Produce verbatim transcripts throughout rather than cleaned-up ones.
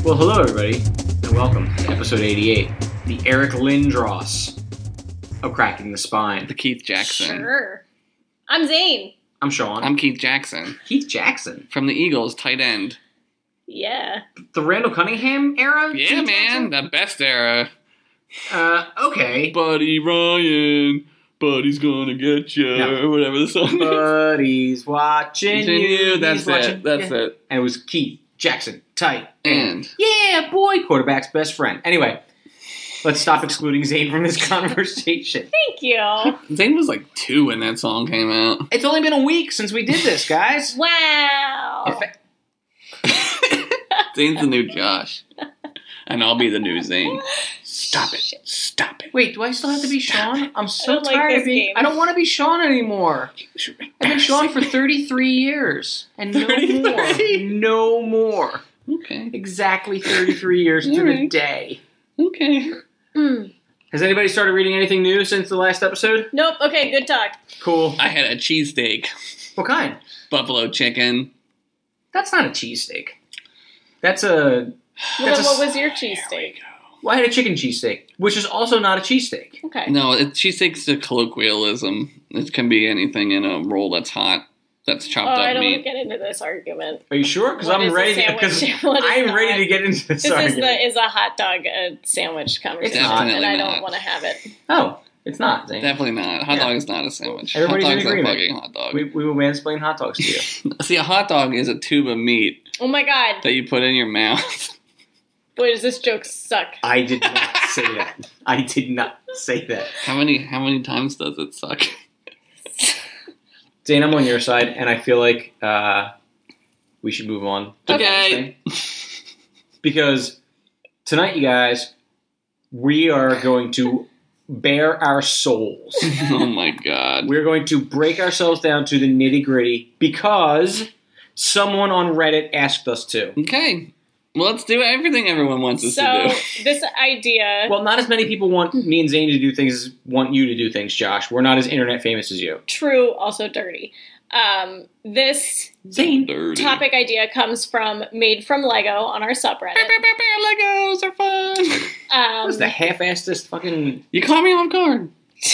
Well, hello everybody, and welcome to episode eighty-eight, the Eric Lindros of Cracking the Spine. The Keith Jackson. Sure. I'm Zane. I'm Sean. I'm Keith Jackson. Keith Jackson. From the Eagles, tight end. Yeah. The Randall Cunningham era? Yeah, Keith man. Jackson? The best era. Uh, okay. Buddy Ryan. Buddy's gonna get you. No. Or whatever the song is. Buddy's watching you. you. That's He's it. watching- That's yeah. it. And it was Keith Jackson, tight And. yeah, boy, quarterback's best friend. Anyway, let's stop excluding Zane from this conversation. Thank you. Zane was like two when that song came out. It's only been a week since we did this, guys. Wow. In fact- Zane's the new Josh. And I'll be the new Zane. Stop it. Shit. Stop it. Wait, do I still have to be Sean? I'm so I don't like tired this of being. game. I don't want to be Sean anymore. I've been Sean for thirty-three years. And no thirty-three? more. No more. Okay. Exactly thirty-three years to the Alright. day. Okay. Mm. Has anybody started reading anything new since the last episode? Nope. Okay, good talk. Cool. I had a cheesesteak. What kind? Buffalo chicken. That's not a cheesesteak. That's a. Well, That's then a what s- was your cheesesteak? Well, I had a chicken cheesesteak, which is also not a cheesesteak. Okay. No, it, cheesesteak's a colloquialism. It can be anything in a roll that's hot, that's Oh, chopped I up don't want to meat. get into this argument. Are you sure? Because What I'm is a ready. sandwich? Because What is I'm not? ready to get into this, This is argument. the is a hot dog a sandwich conversation, not. and I Definitely don't not. want to have it. Oh, it's not. Zane. Definitely not. Hot Yeah. dog is not a sandwich. Everybody's hot in dog's a agreement. fucking hot dog. We, we will mansplain hot dogs to you. See, a hot dog is a tube of meat Oh my god! that you put in your mouth. Boy, does this joke suck? I did not say that. I did not say that. How many how many times does it suck? Zane, I'm on your side, and I feel like uh, we should move on to the next Okay. thing. Because tonight, you guys, we are going to bare our souls. Oh my god. We're going to break ourselves down to the nitty gritty because someone on Reddit asked us to. Okay. Well, let's do everything everyone wants us So to do. this idea. Well, not as many people want me and Zane to do things as want you to do things, Josh. We're not as internet famous as you. True, also dirty. Um, this Zane. Dirty. topic idea comes from Made from Lego on our subreddit. Legos are fun. Um, What's the half-assedest fucking... You caught me off guard.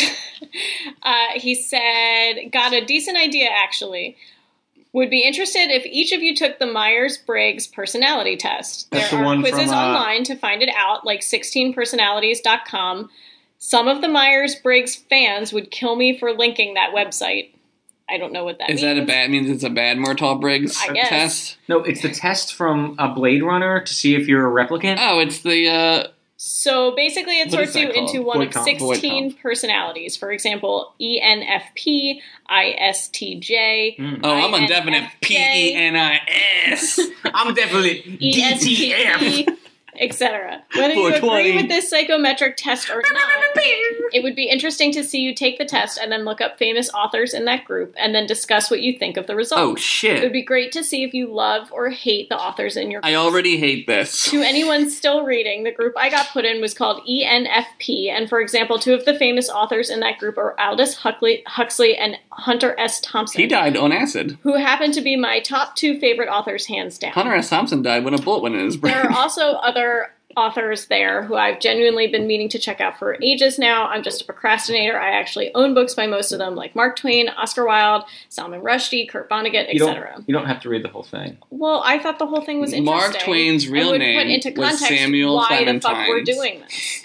uh, he said, got a decent idea actually. Would be interested if each of you took the Myers-Briggs personality test. That's there the are one quizzes from, uh, online to find it out, like sixteen personalities dot com. Some of the Myers-Briggs fans would kill me for linking that website. I don't know what that Is means. that a bad means it's a bad Murtaugh Briggs I guess. test? No, it's the test from a Blade Runner to see if you're a replicant. Oh, it's the uh So basically, it What is sorts you that called? into one Void of comp. sixteen Void personalities. For example, E N F P, I S T J, Mm. Oh, I'm a I N F J, definite P E N I S. I'm definitely E S T D T F. P, et cetera. Whether you four twenty. agree with this psychometric test or not, it would be interesting to see you take the test and then look up famous authors in that group and then discuss what you think of the results. Oh It would shit. be great to see if you love or hate the authors in your group. I already hate this. To anyone still reading, the group I got put in was called E N F P, and for example, two of the famous authors in that group are Aldous Huxley, Huxley and Hunter S. Thompson, He died on acid. who happen to be my top two favorite authors, hands down. Hunter S. Thompson died when a bullet went in his brain. There are also other authors there who I've genuinely been meaning to check out for ages now. I'm just a procrastinator. I actually own books by most of them, like Mark Twain, Oscar Wilde, Salman Rushdie, Kurt Vonnegut, You et cetera. don't, you don't have to read the whole thing. Well, I thought the whole thing was interesting. Mark Twain's real I would name put into was context Samuel why Clemens the fuck we're Hines. doing this.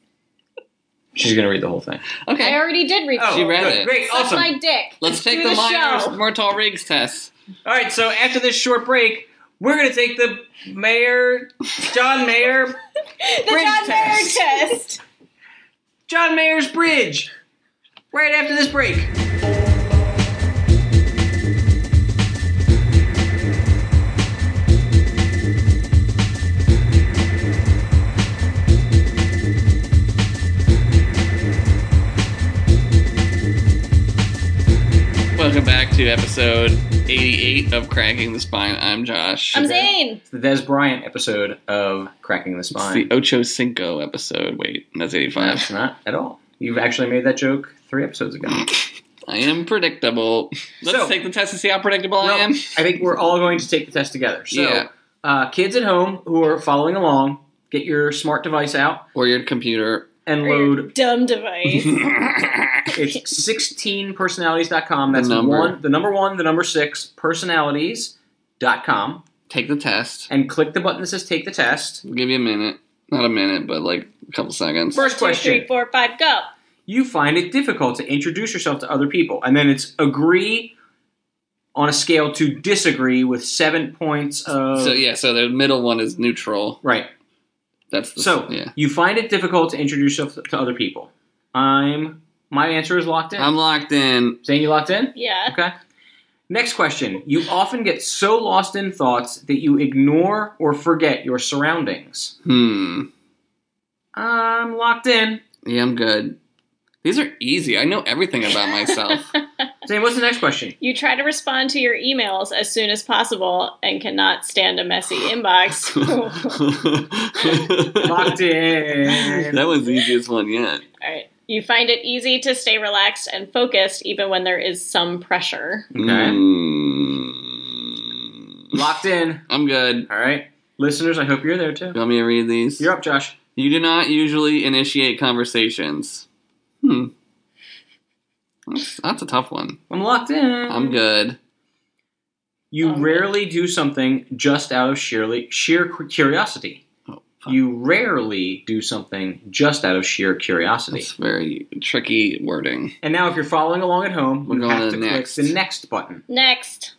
She's going to read the whole thing. I Okay. already did read Oh, She read good. it. Great, Suck awesome. my dick. Let's take do the, the Myers show. Murtaugh Riggs test. All right, so after this short break, we're going to take the Mayor, John Mayer, The Bridge John Mayer test. test. John Mayer's Bridge, right after this break. Welcome back to episode eighty-eight of Cracking the Spine. I'm Josh. I'm Zane. It's the Des Bryant episode of Cracking the It's Spine. the Ocho Cinco episode. Wait, that's eighty-five. That's not at all. You've actually made that joke three episodes ago. I am predictable. Let's So- take the test to see how predictable Well, I am. I think we're all going to take the test together. So, Yeah. Uh, kids at home who are following along, get your smart device out Or your computer. and Or your load. dumb device. It's sixteen personalities dot com. That's The number. one, the number one, the number six, personalities dot com. Take the test. And click the button that says take the test. We'll give you a minute. Not a minute, but like a couple seconds. First Two, question. three, four, five, go. You find it difficult to introduce yourself to other people. And then it's agree on a scale to disagree with seven points of... So yeah, so the middle one is neutral. Right. That's the So, yeah. you find it difficult to introduce yourself to other people. I'm... My answer is locked in. I'm locked in. Saying you locked in? Yeah. Okay. Next question. You often get so lost in thoughts that you ignore or forget your surroundings. Hmm. I'm locked in. Yeah, I'm good. These are easy. I know everything about myself. Zane, what's the next question? You try to respond to your emails as soon as possible and cannot stand a messy inbox. Locked in. That was the easiest one yet. All right. You find it easy to stay relaxed and focused even when there is some pressure. Okay. Mm. Locked in. I'm good. All right. Listeners, I hope you're there too. You want me to read these? You're up, Josh. You do not usually initiate conversations. Hmm. That's, that's a tough one. I'm locked in. I'm good. You Um, rarely do something just out of sheerly, sheer cu- curiosity. Oh, fuck. You rarely do something just out of sheer curiosity. That's very tricky wording. And now if you're following along at home, We're you going have to to next. click the next button. Next.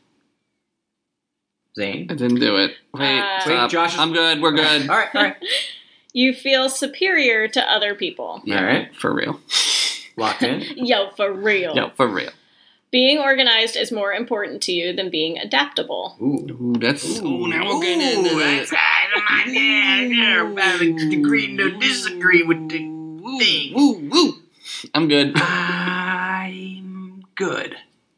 Zane? I didn't do it. Wait, Uh, stop. Wait, Josh is- I'm good. We're good. All right, all right. You feel superior to other people. Yeah, All right. for real. Locked in. Yo, for real. No, for real. Being organized is more important to you than being adaptable. Ooh. Ooh, that's. Ooh, now we're getting into that's that. right. Yeah, yeah, about to agree to disagree with the thing. Woo, woo. I'm good. I'm good.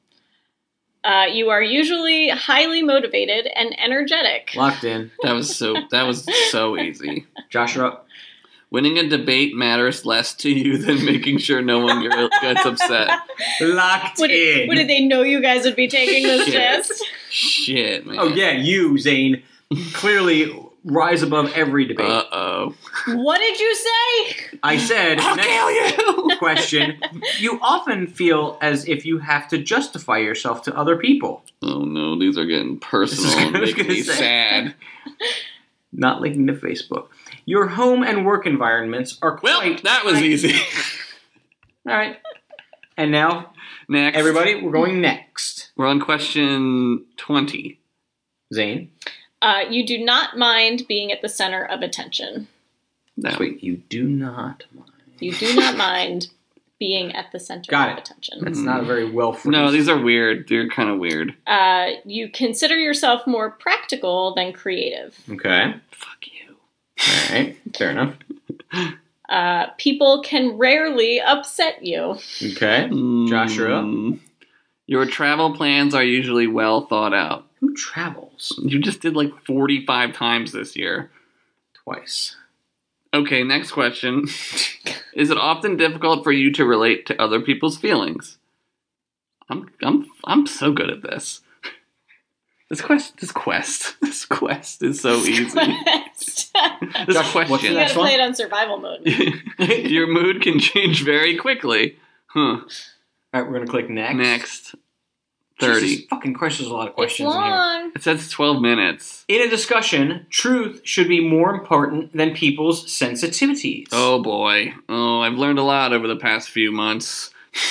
Uh, you are usually highly motivated and energetic. Locked in. That was so. That was so easy. Josh, you're up. Winning a debate matters less to you than making sure no one gets upset. Locked What did, in. what did they know you guys would be taking this Shit. test? Shit, man. Oh, yeah, you, Zane, clearly rise above every debate. Uh oh. What did you say? I said, I'll next kill you. question, you often feel as if you have to justify yourself to other people. Oh no, these are getting personal This is and what I was making gonna me say. sad. Not linking to Facebook. Your home and work environments are Well, quite... that was easy. All right. And now, Next, everybody, we're going next. we're on question twenty. Zane. Uh, you do not mind being at the center of attention. That Wait, you do not mind. You do not mind being at the center Got of it. attention. That's not a very well phrased. No, these are weird. They're kind of weird. Uh, you consider yourself more practical than creative. Okay. Fuck you. All right. Fair enough. Uh, people can rarely upset you. Okay. Josh, you're up. Mm. Your travel plans are usually well thought out. Who travels? You just did like forty-five times this year. Twice. Okay, next question. Is it often difficult for you to relate to other people's feelings? I'm I'm I'm so good at this. This quest this quest this quest is so easy. Quest. This Josh, what's question. You Next gotta one? play it on survival mode. Your mood can change very quickly. Huh. All right, we're going to click next. Next. thirty. Jesus fucking Christ, there's a lot of It's questions in here. long. It says twelve minutes. In a discussion, truth should be more important than people's sensitivities. Oh boy. Oh, I've learned a lot over the past few months.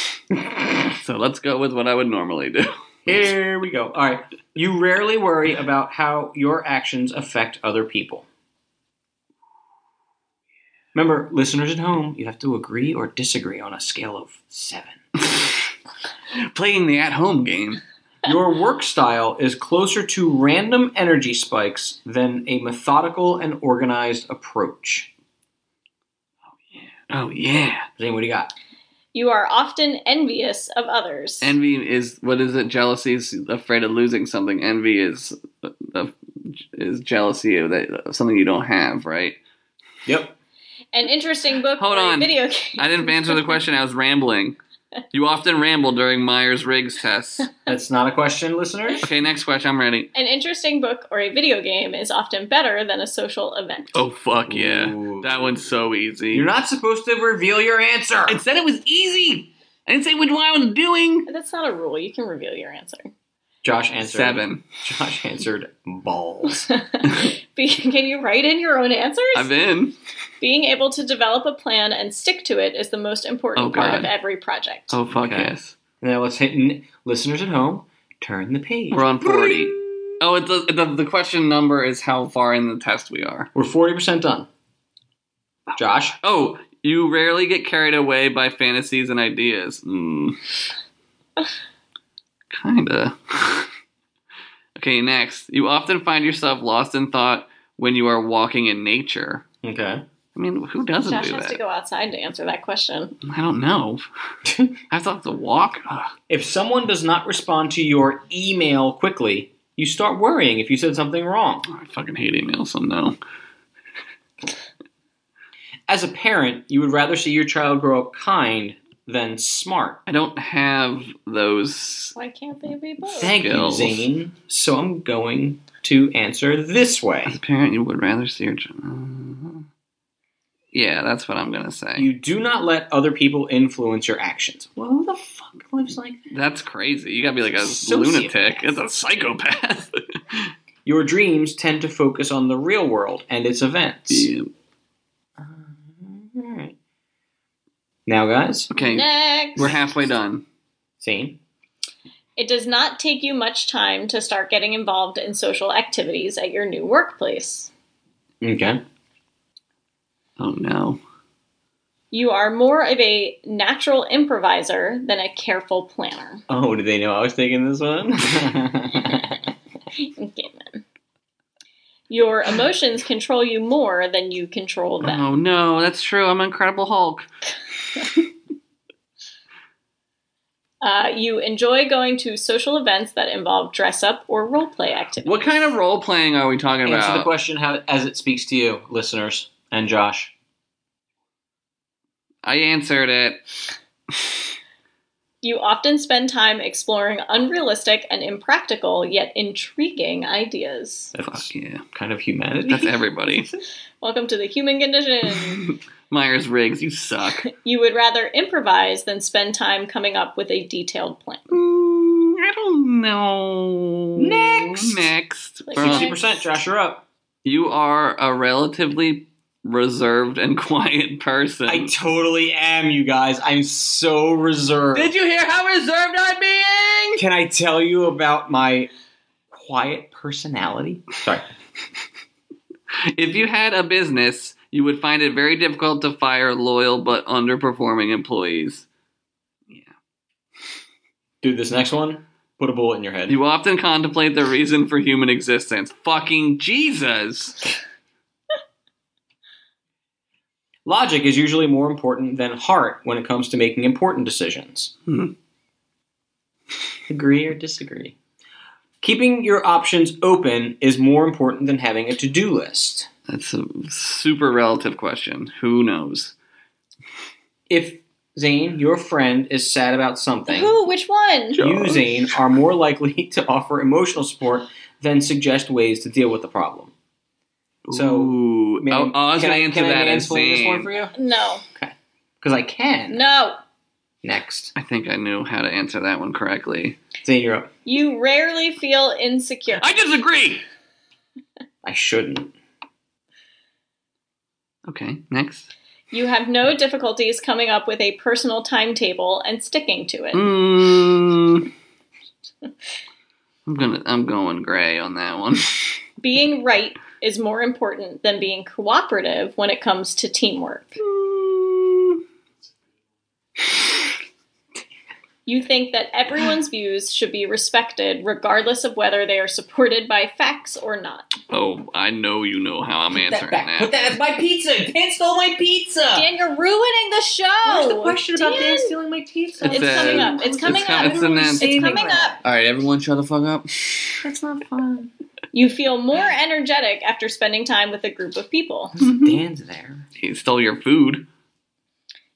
So let's go with what I would normally do. Here we go. All right. You rarely worry about how your actions affect other people. Remember, listeners at home, you have to agree or disagree on a scale of seven. Playing the at-home game. Your work style is closer to random energy spikes than a methodical and organized approach. Oh yeah. Zane, what do you got? You are often envious of others. Envy is what is it? Jealousy is afraid of losing something. Envy is uh, is jealousy of, that, of something you don't have, right? Yep. An interesting book Hold or a on. video game. I didn't answer the question. I was rambling. You often ramble during Myers-Briggs tests. That's not a question, listeners. Okay, next question. I'm ready. An interesting book or a video game is often better than a social event. Oh, fuck yeah. Ooh. That one's so easy. You're not supposed to reveal your answer. It said it was easy. I didn't say which one I was doing. That's not a rule. You can reveal your answer. Josh answered. Seven. Josh answered balls. Be- Can you write in your own answers? I've been. Being able to develop a plan and stick to it is the most important Oh, part God. of every project. Oh, fuck Okay. yes. Now let's hit n- listeners at home. Turn the page. We're on forty. Oh, it's a, the, the question number is how far in the test we are. We're forty percent done. Josh? Oh, you rarely get carried away by fantasies and ideas. Mm. Kinda. Okay, next. You often find yourself lost in thought when you are walking in nature. Okay. I mean, who doesn't Josh do has that? to go outside to answer that question. I don't know. I have to have to walk. Ugh. If someone does not respond to your email quickly, you start worrying if you said something wrong. I fucking hate email, so no. As a parent, you would rather see your child grow up kind than smart. I don't have those. Why can't they be both? Thank Skills. you, Zane. So I'm going to answer this As way. a parent, you would rather see your child. Uh, yeah, that's what I'm gonna say. You do not let other people influence your actions. Well, who the fuck lives like that? That's crazy. You gotta be like a Sociopath. lunatic. It's a psychopath. Your dreams tend to focus on the real world and its events. Yeah. Alright. Now, guys, Okay, Next. we're halfway done. Zane. It does not take you much time to start getting involved in social activities at your new workplace. Okay. Oh no. You are more of a natural improviser than a careful planner. Oh, did they know I was taking this one? Okay, then. Your emotions control you more than you control them. Oh no, that's true. I'm Incredible Hulk. Uh, you enjoy going to social events that involve dress up or role play activities. What kind of role playing are we talking Answer the about? question how, as it speaks to you, listeners, and Josh. I answered it. You often spend time exploring unrealistic and impractical yet intriguing ideas. That's Fuck yeah. kind of humanity. That's everybody. Welcome to the human condition. Myers-Briggs, you suck. You would rather improvise than spend time coming up with a detailed plan. Mm, I don't know. Next. Next. Like We're on- sixty percent, Josh, you're up. You are a relatively reserved and quiet person. I totally am, you guys. I'm so reserved. Did you hear how reserved I'm being? Can I tell you about my quiet personality? Sorry. If you had a business, you would find it very difficult to fire loyal but underperforming employees. Yeah. Dude, this next one, put a bullet in your head. You often contemplate the reason for human existence. Fucking Jesus! Logic is usually more important than heart when it comes to making important decisions. Hmm. Agree or disagree? Keeping your options open is more important than having a to-do list. That's a super relative question. Who knows? If, Zane, your friend is sad about something, Who? Which one? Josh. you, Zane, are more likely to offer emotional support than suggest ways to deal with the problem. So, Ooh. Man, oh, I was can going to I, answer can that I as mansplain this one Zane. for you? No. Because I can. No. Next. I think I knew how to answer that one correctly. Zane, you're up. You rarely feel insecure. I disagree! I shouldn't. Okay, next. You have no difficulties coming up with a personal timetable and sticking to it. Mm, I'm gonna. I'm going gray on that one. Being right is more important than being cooperative when it comes to teamwork. Mm, You think that everyone's views should be respected regardless of whether they are supported by facts or not. oh, I know you know how I'm answering that. Put that as my pizza. Dan stole my pizza. Dan, you're ruining the show! Dan, stealing my pizza? It's It's, coming uh, up. It's coming it's up. com- it's an It's answer. coming up. All right, everyone, shut the fuck up. That's not fun. You feel more energetic after spending time with a group of people. Dan's there. He stole your food.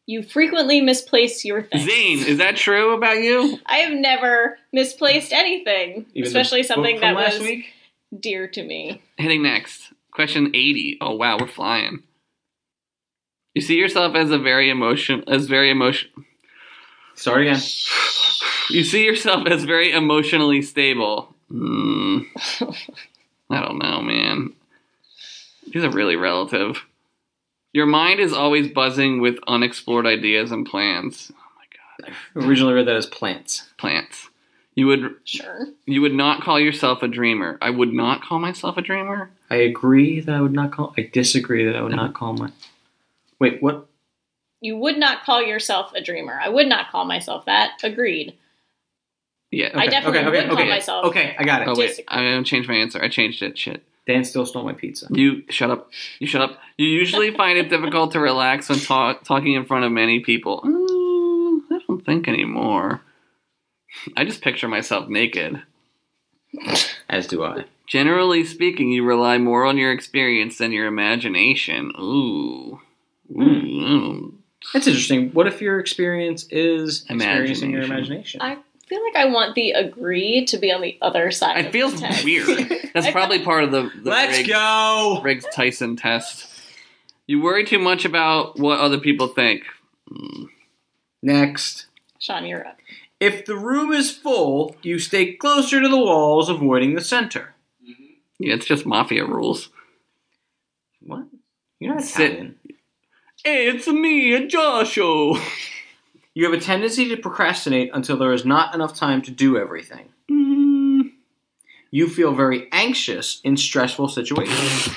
You frequently misplace your things. Zane, is that true about you? I have never misplaced anything, Even especially the something book from that last was week? dear to me. Hitting next. Question eighty. Oh wow, we're flying. You see yourself as a very emotion as very emotion Start again. You see yourself as very emotionally stable. Hmm. I don't know, man. These are really relative. Your mind is always buzzing with unexplored ideas and plans. Oh my god. I originally read that as plants. Plants. You would Sure. you would not call yourself a dreamer. I would not call myself a dreamer. I agree that I would not call. I disagree that I would not call my. Wait, what? You would not call yourself a dreamer. I would not call myself that. Agreed. Yeah. I definitely okay, okay, would call okay. myself. Okay, I got it. Oh wait, Disagree. I didn't change my answer. I changed it. Shit. Dan still stole my pizza. You shut up. You shut up. You usually find it difficult to relax when talk, talking in front of many people. Mm, I don't think anymore. I just picture myself naked. As do I. Generally speaking, you rely more on your experience than your imagination. Ooh. Ooh. That's interesting. What if your experience is experiencing your Imagination. imagination? I feel like I want the agree to be on the other side. It of feels the test. weird. That's I probably feel- part of the, the Let's Riggs, go. Riggs Tyson test. You worry too much about what other people think. Mm. Next. Sean, you're up. If the room is full, you stay closer to the walls, avoiding the center. Yeah, it's just mafia rules. What? You're not Sit. Italian. Hey, it's me, a Joshua. You have a tendency to procrastinate until there is not enough time to do everything. Mm. You feel very anxious in stressful situations.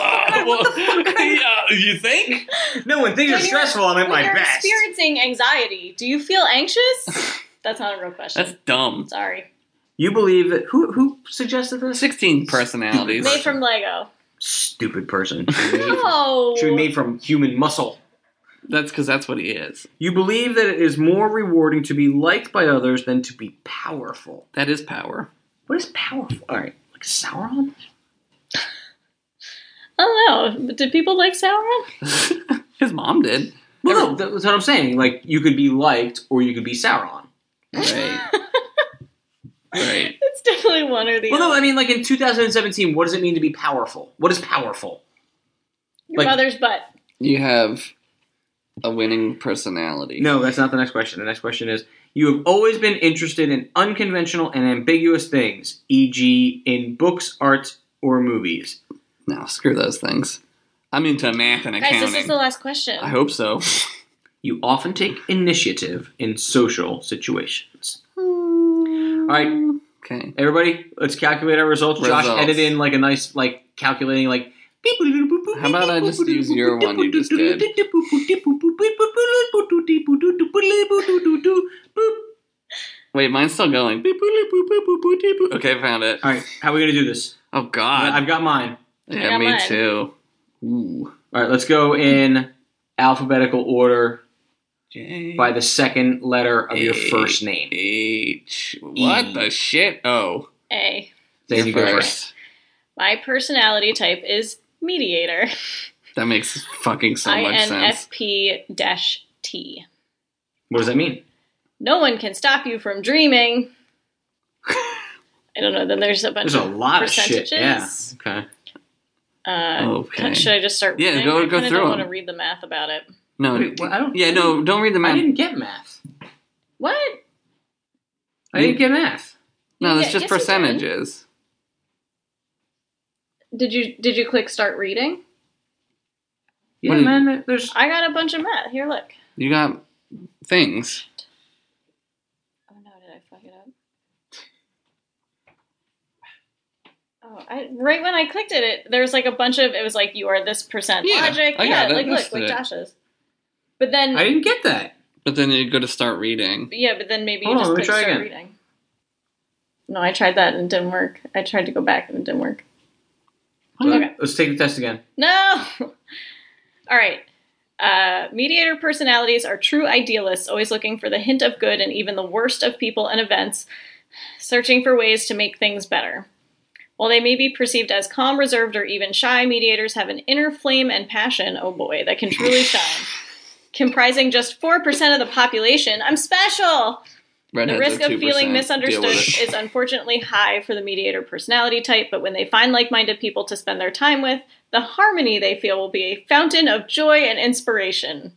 Yeah, you think? No, when things are When you're- stressful, I'm at when my you're best. experiencing anxiety, do you feel anxious? That's not a real question. That's dumb. Sorry. You believe that who who suggested this? sixteen personalities. Made from Lego. Stupid person. Should be made from, No. should be made from human muscle. That's because that's what he is. You believe that it is more rewarding to be liked by others than to be powerful. That is power. What is powerful? All right, like Sauron. I don't know. But did people like Sauron? His mom did. Well, no, that's what I'm saying. Like you could be liked, or you could be Sauron. Right. Right. It's definitely one or the Well, no, other. I mean, like in two thousand seventeen, what does it mean to be powerful? What is powerful? Your like- mother's butt. You have a winning personality. No, that's not the next question. The next question is: you have always been interested in unconventional and ambiguous things, for example, in books, art, or movies. No, screw those things. I'm into math and Guys, accounting. this is the last question. I hope so. You often take initiative in social situations. All right, Okay. everybody, let's calculate our results. Josh, Results. edit in like a nice, like calculating, like. How about I just use your one you just did? Wait, mine's still going. Okay, I found it. All right, how are we gonna do this? Oh God. I've got mine. Yeah, got me mine. too. Ooh. All right, let's go in alphabetical order J by the second letter of your A- first name. H. What E. the shit? Oh. A. Then you go You're first. My personality type is mediator. That makes fucking so much sense. I N F P T. What does that mean? No one can stop you from dreaming. I don't know. Then there's a bunch There's a of lot of shit. percentages. Yeah. Okay. Uh, Okay. Should I just start Yeah, reading? go- I go kinda through don't want to 'em. read the math about it. No. Wait, what? I don't. Yeah, no, don't read the I math. didn't get math. What? I didn't get math. No, Yeah, that's just yes, you did. percentages. Did you did you click start reading? Yeah, What do you- man. There's. I got a bunch of math. Here, look. You got things. Oh no, did I fuck it up? Oh, I, right when I clicked it, it, there was like a bunch of. It was like you are this percent Yeah, logic. I yeah, got it. like look, Listed like it. Josh's. But then, I didn't get that. But then you go to start reading. yeah, but then maybe you Hold on, just let me click try start again. reading. No, I tried that and it didn't work. I tried to go back and it didn't work. Okay. Let's take the test again. No. All right. Uh, mediator personalities are true idealists, always looking for the hint of good in even the worst of people and events, searching for ways to make things better. While they may be perceived as calm, reserved, or even shy, mediators have an inner flame and passion, oh boy, that can truly shine. comprising just four percent of the population. I'm special! Redheads The risk are of feeling two percent. Deal misunderstood with it. is unfortunately high for the mediator personality type, but when they find like-minded people to spend their time with, the harmony they feel will be a fountain of joy and inspiration.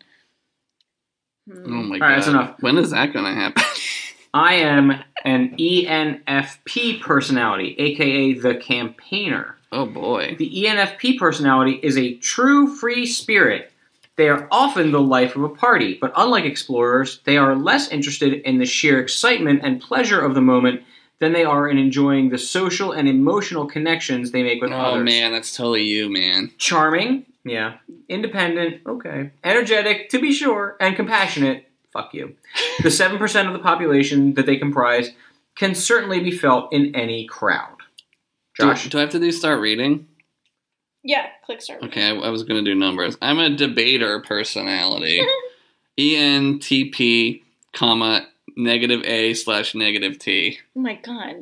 Oh my All god. right, that's enough. When is that going to happen? I am an E N F P personality, aka the campaigner. Oh boy. The E N F P personality is a true free spirit. They are often the life of a party, but unlike explorers, they are less interested in the sheer excitement and pleasure of the moment than they are in enjoying the social and emotional connections they make with Oh others. man, that's totally you, man. Charming, yeah. Independent, okay. Energetic, to be sure, and compassionate, fuck you. The seven percent of the population that they comprise can certainly be felt in any crowd. Josh? Do, do I have to do start reading? Yeah, click start. Okay, I, I was going to do numbers. I'm a debater personality. E N T P, comma, negative A slash negative T. Oh my god.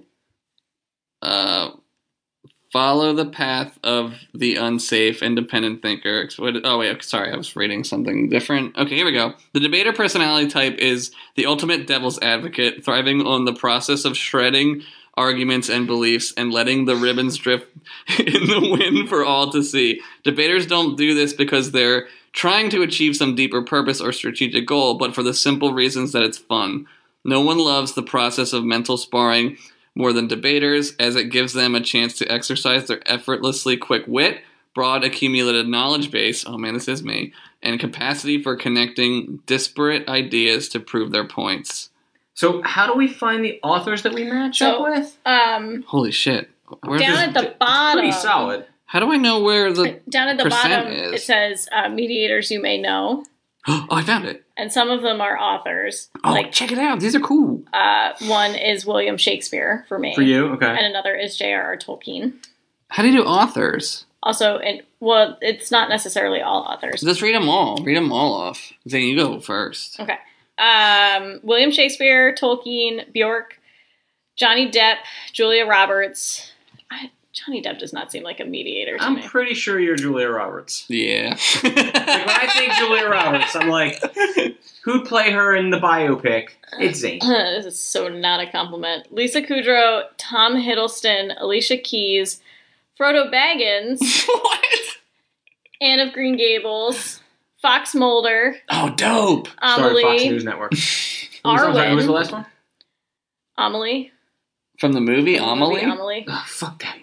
Uh, follow the path of the unsafe, independent thinker. What- Oh, wait, sorry, I was reading something different. Okay, here we go. The debater personality type is the ultimate devil's advocate, thriving on the process of shredding arguments and beliefs and letting the ribbons drift in the wind for all to see. Debaters don't do this because they're trying to achieve some deeper purpose or strategic goal, but for the simple reasons that it's fun. No one loves the process of mental sparring more than debaters, as it gives them a chance to exercise their effortlessly quick wit, broad accumulated knowledge base, oh man, this is me, and capacity for connecting disparate ideas to prove their points. So how do we find the authors that we match So, up with? Um, Holy shit. Where's down this- at the bottom. Pretty solid. How do I know where the... Down at the percent bottom, is? it says uh, mediators you may know, Oh, I found it. and some of them are authors. Oh, Like check it out. These are cool. uh, one is William Shakespeare for me, For you? Okay. and another is J R R Tolkien. How do you do authors? Also, and well, it's not necessarily all authors. Just read them all. Read them all off. Zane, you go first. Okay. Um, William Shakespeare, Tolkien, Bjork, Johnny Depp, Julia Roberts. I, Johnny Depp does not seem like a mediator to I'm me. pretty sure you're Julia Roberts. Yeah. Like when I think Julia Roberts, I'm like, who'd play her in the biopic? It's Zane. This is so not a compliment. Lisa Kudrow, Tom Hiddleston, Alicia Keys, Frodo Baggins, What? Anne of Green Gables, Fox Mulder, Oh, dope. Sorry, Fox Amelie, News Network. Who was, I'm sorry, who was the Arwen, last one? Amelie, From the movie, from the movie Amelie? Amelie, Oh, fuck that movie.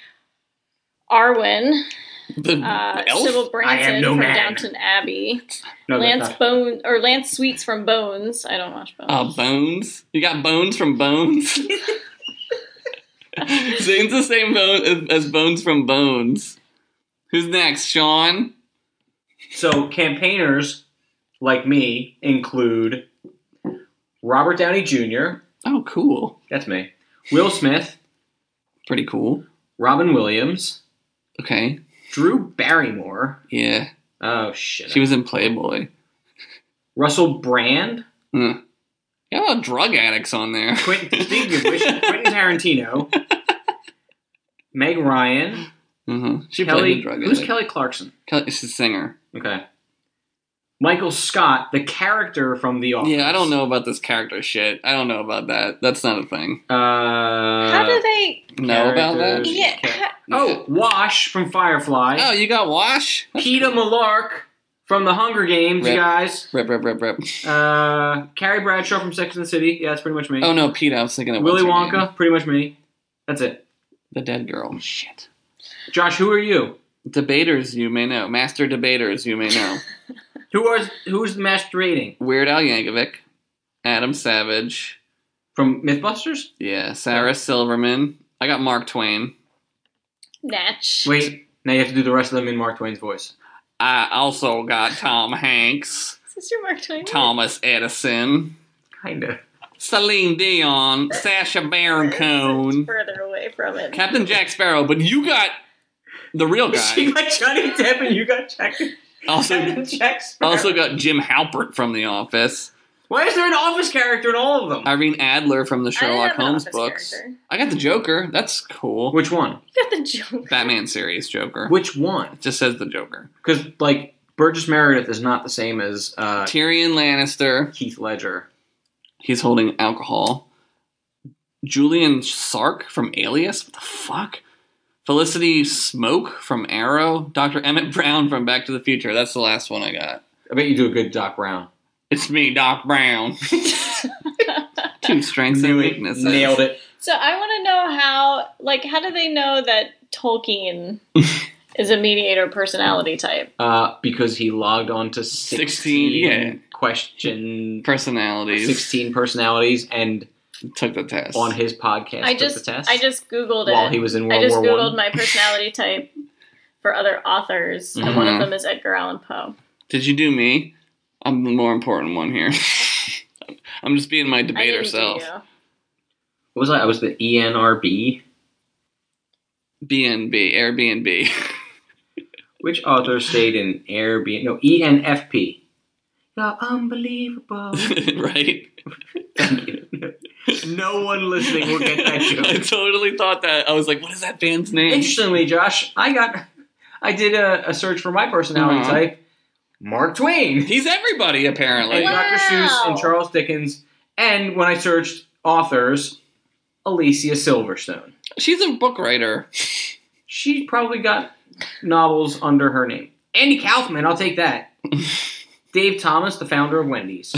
Arwen, The uh, elf? Sybil I am Branson no from man. Downton Abbey, No, that's Lance not. Bone or Lance Sweets from Bones. I don't watch Bones. Oh, Bones? You got Bones from Bones? Zane's the same bone as, as Bones from Bones. Who's next, Sean? So campaigners like me include Robert Downey Junior Oh, cool. That's me. Will Smith, Pretty cool. Robin Williams, Okay. Drew Barrymore. Yeah. Oh shit. She was in Playboy. Russell Brand. Huh. Got a lot of drug addicts on there. Quentin, speaking of which, Quentin Tarantino. Meg Ryan. Uh-huh. She played Kelly. a drug Who's addict. Kelly Clarkson? Kelly? She's a singer. Okay. Michael Scott, the character from The Office. Yeah, I don't know about this character shit. I don't know about that. That's not a thing. Uh, How do they? Know about that? characters. Yeah. Ca- Oh, Wash from Firefly. Oh, you got Wash? That's Peeta Malark from The Hunger Games, Rip. you guys. Rip, rip, rip, rip. Uh, Carrie Bradshaw from Sex and the City. Yeah, that's pretty much me. Oh, no, Pete, I was thinking of Willy what's her Wonka, name? pretty much me. That's it. The dead girl. Shit. Josh, who are you? Debaters, you may know. Master debaters, you may know. Who are who's the masquerading? Weird Al Yankovic. Adam Savage. From Mythbusters? Yeah, Sarah Silverman. I got Mark Twain. Natch. Wait, now you have to do the rest of them in Mark Twain's voice. I also got Tom Hanks. Is this your Mark Twain? Thomas Edison. Kinda. Celine Dion. Sacha Baron It's Cohen. further away from it. Captain Jack Sparrow. But you got the real She guy. got Johnny Depp and you got Jack. Also, Jack Sparrow. also got Jim Halpert from The Office. Why is there an Office character in all of them? Irene Adler from the I didn't Sherlock have an Holmes Office books. character. I got the Joker. That's cool. Which one? You got the joke. Batman series Joker. Which one? It just says the Joker. Because, like, Burgess Meredith is not the same as uh, Tyrion Lannister. Heath Ledger. He's holding alcohol. Julian Sark from Alias. What the fuck? Felicity Smoke from Arrow. Doctor Emmett Brown from Back to the Future. That's the last one I got. I bet you do a good Doc Brown. It's me, Doc Brown. Two strengths and Knew it. weaknesses. Nailed it. So I want to know how, like, how do they know that Tolkien is a mediator personality type? Uh, because he logged on to sixteen, sixteen, yeah. question Personalities. sixteen personalities, and Took the test. on his podcast I took just, the test I just Googled it. while he was in World I just War Googled One. my personality type for other authors, and one of them is Edgar Allan Poe. Did you do me? I'm the more important one here. I'm just being my I debater didn't do self. you. What was I? I was the E N R B. B N B, Airbnb. Which author stayed in Airbnb? No, E N F P. You're unbelievable. Right? Thank you. No one listening will get that I joke. totally thought that. I was like, what is that band's name? Interestingly, Josh, I got, I did a, a search for my personality Uh-huh. type. Mark Twain. He's everybody, apparently. And Wow. Doctor Seuss and Charles Dickens. And when I searched authors, Alicia Silverstone. She's a book writer. She probably got novels under her name. Andy Kaufman, I'll take that. Dave Thomas, the founder of Wendy's.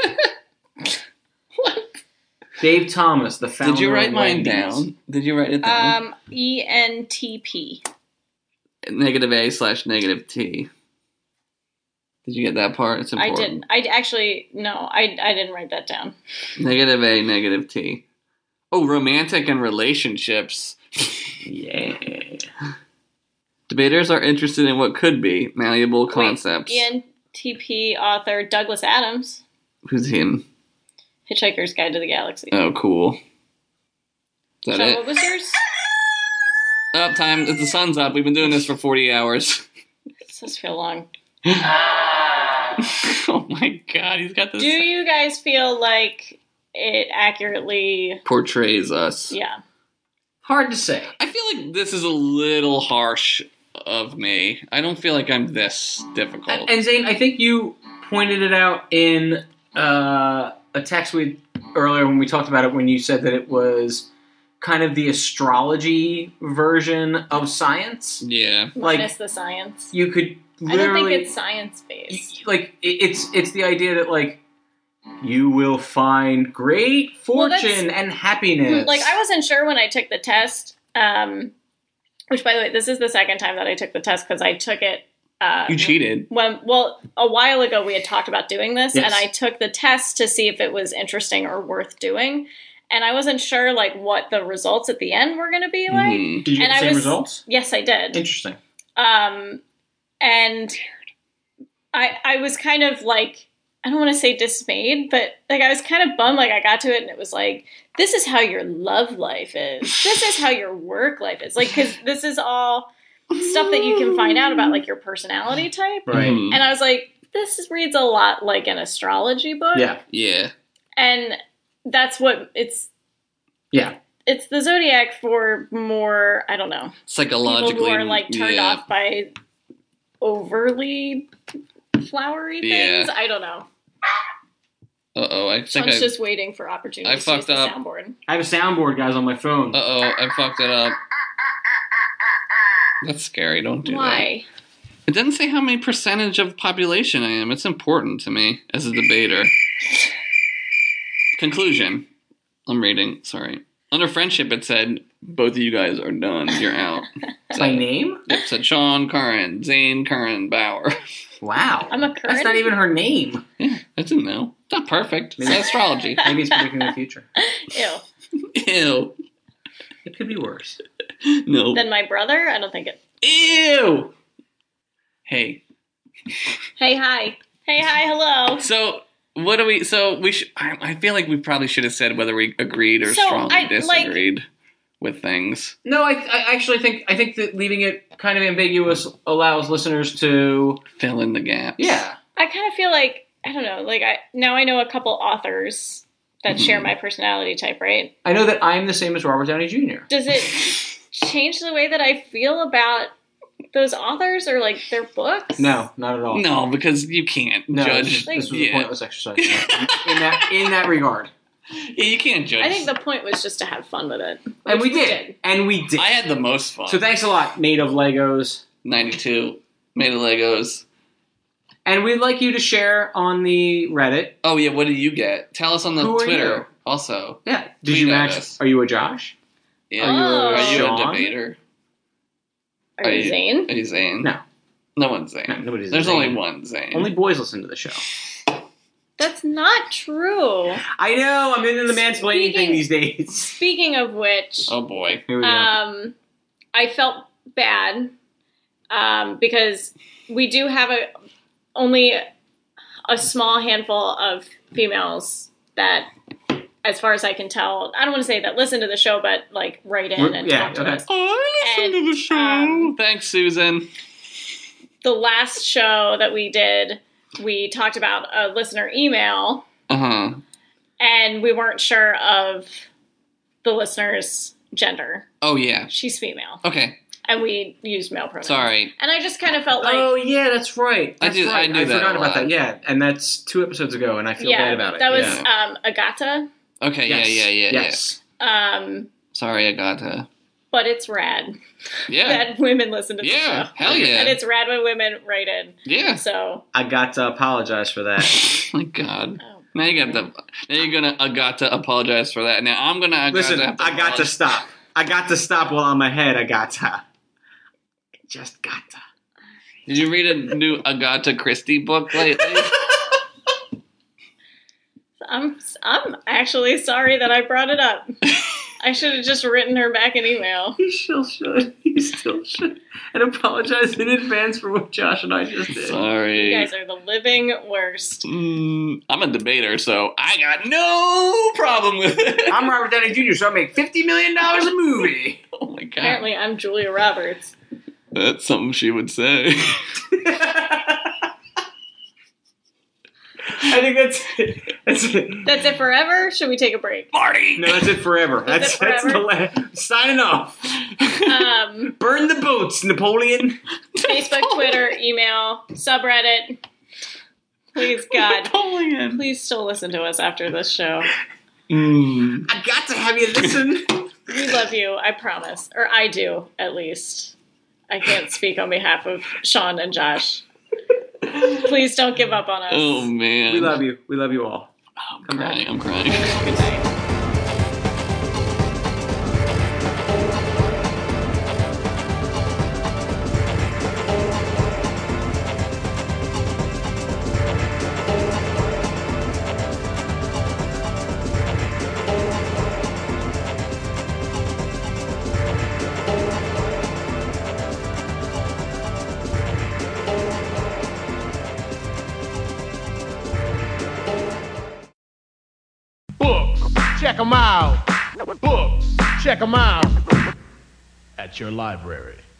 What? Dave Thomas, the founder Did you write of mine Wendy's. down? Did you write it down? Um, E N T P. Negative A slash negative T. Did you get that part? It's I important. didn't. I actually no. I I didn't write that down. Negative A, negative T. Oh, romantic and relationships. Yeah. Debaters are interested in what could be malleable concepts. E N T P author Douglas Adams, Who's him? Hitchhiker's Guide to the Galaxy. Oh, cool. Is that Sean, it? what was yours? Up time. The sun's up. We've been doing this for forty hours. This does feel long. Oh my god, he's got this. Do you guys feel like it accurately? Portrays us. Yeah. Hard to say. I feel like this is a little harsh of me. I don't feel like I'm this difficult. And, and Zane, I think you pointed it out in uh, a text we earlier when we talked about it when you said that it was kind of the astrology version of science. yeah. Like, Minus the science. you could I don't literally... think it's science based. like it- it's it's the idea that like you will find great Well, that's- fortune and happiness. Like I wasn't sure when I took the test. Um, which, by the way, this is the second time that I took the test because I took it. Uh, You cheated. When well, a while ago we had talked about doing this, Yes. and I took the test to see if it was interesting or worth doing, and I wasn't sure like what the results at the end were going to be like. Mhm. Did you get and the I same was- results? Yes, I did. Interesting. Um, and I I was kind of like, I don't want to say dismayed, but like I was kind of bummed. Like I got to it and it was like, this is how your love life is. This is how your work life is. Like, because this is all stuff that you can find out about like your personality type. Right. Mhm. And I was like, this reads a lot like an astrology book. Yeah. Yeah. And that's what it's. Yeah. It's the zodiac for more, I don't know, Psychologically. people who are like turned yeah. off by overly flowery Yeah. things. I don't know. Uh oh. I think Sean's I. just waiting for opportunity I to use fucked the up. soundboard. I have a soundboard, guys, on my phone. Uh oh. I fucked it up. That's scary. Don't do that. Why? It doesn't say how many percentage of population I am. It's important to me as a debater. Conclusion. I'm reading. Sorry. Under friendship, it said, both of you guys are done. You're out. By name? Yep, it said Sean Curran, Zane Curran Bauer. Wow. I'm a That's current. not even her name. Yeah, I didn't know. It's not perfect. It's astrology. Maybe it's predicting the future. Ew. Ew. It could be worse. No. Then my brother? I don't think it. Ew. Hey. Hey, hi. Hey, hi, hello. So, what do we... So, we should... I, I feel like we probably should have said whether we agreed or So, strongly I- like- disagreed with things. No, I, I actually think I think that leaving it kind of ambiguous allows listeners to Fill in the gaps. yeah. I kind of feel like, I don't know, like I now I know a couple authors that Mhm. share my personality type, right? I know that I'm the same as Robert Downey Junior Does it change the way that I feel about those authors or like their books? No, not at all. No, because you can't No, judge. this, this was yeah. a pointless exercise in that, in that in that regard. Yeah, you can't judge. I think the point was just to have fun with it. And we which did. And we did. I had the most fun. So thanks a lot, Made of Legos. ninety-two made of Legos. And we'd like you to share on the Reddit. Oh yeah, what did you get? Tell us on the Who are Twitter. you? Also, Yeah. Did Tweet you at match? us. Are you a Josh? yeah. Are you a Are you Sean? a debater? Are you Zane? Are you Zane? No. No one's Zane. No, nobody's a There's Zane. only one Zane. Only boys listen to the show. That's not true. I know. I'm into the mansplaining Speaking- thing these days. Speaking of which, Oh boy. Here we go. um, I felt bad um, because we do have a only a small handful of females that, as far as I can tell, I don't want to say that listen to the show, but like write in We're- and yeah, talk to okay. us. I listen And, to the show. um, Thanks, Susan. The last show that we did, we talked about a listener email, Uh huh. and we weren't sure of the listener's gender. Oh yeah. She's female, Okay. and we used male pronouns. Sorry. And I just kind of felt like, oh yeah, that's right. I That's do- I right. do that forgot a about lot. that. Yeah, and that's two episodes ago, and I feel yeah, bad about it. that was yeah. um, Agata. Okay. Yes. Yeah. Yeah. Yeah. Yes. Um, Yeah. Sorry, I got to. but it's rad Yeah. that women listen to the Yeah. show. Hell yeah. And it's rad when women write in. Yeah. So, I got to apologize for that. Oh my God. oh. Now you got to. Now you're gonna. I got to apologize for that. Now I'm gonna. I Listen, got to I got to apologize. stop. I got to stop while on my head. I got to. Just got to. Did you read a new Agatha Christie book lately? I'm I'm actually sorry that I brought it up. I should have just written her back an email. He still should. He still should. And apologize in advance for what Josh and I just did. Sorry. You guys are the living worst. Mm, I'm a debater, so I got no problem with it. I'm Robert Downey Junior, so I make fifty million dollars a movie. Oh my God. Apparently, I'm Julia Roberts. That's something she would say. I think that's it. That's it. That's it forever? Should we take a break? Marty! No, that's it forever. That's That's it that's forever? the la- signing off. Um, Burn the boats, Napoleon. Facebook, Twitter, email, subreddit. Please, God. Napoleon. Please still listen to us after this show. Mm. I got to have you listen. We love you, I promise. Or I do, at least. I can't speak on behalf of Sean and Josh. Please don't give up on us. Oh man. We love you. We love you all. Oh, I'm Come back. crying. I'm crying. Good night. Books, check them out. Books, check them out. At your library.